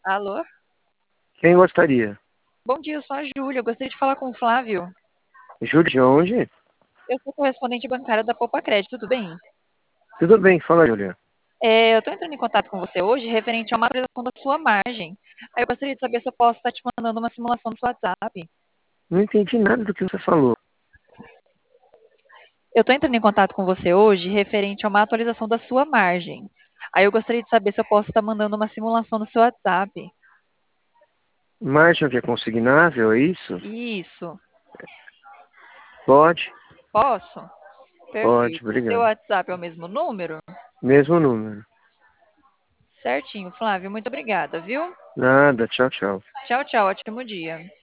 Alô? Quem gostaria? Bom dia, eu sou a Júlia. Eu gostaria de falar com o Flávio. Júlio de onde? Eu sou correspondente bancária da Poupa Crédito, tudo bem? Tudo bem, fala, Júlia. Eu estou entrando em contato com você hoje referente a uma atualização da sua margem. Aí eu gostaria de saber se eu posso estar te mandando uma simulação no seu WhatsApp. Não entendi nada do que você falou. Eu estou entrando em contato com você hoje referente a uma atualização da sua margem. Aí eu gostaria de saber se eu posso estar mandando uma simulação no seu WhatsApp. Margem que é consignável, é isso? Isso. Pode? Posso? Pode, Perfeito. O seu obrigado. WhatsApp é o mesmo número? Mesmo número. Certinho, Flávio. Muito obrigada, viu? Nada, tchau, tchau. Tchau, tchau. Ótimo dia.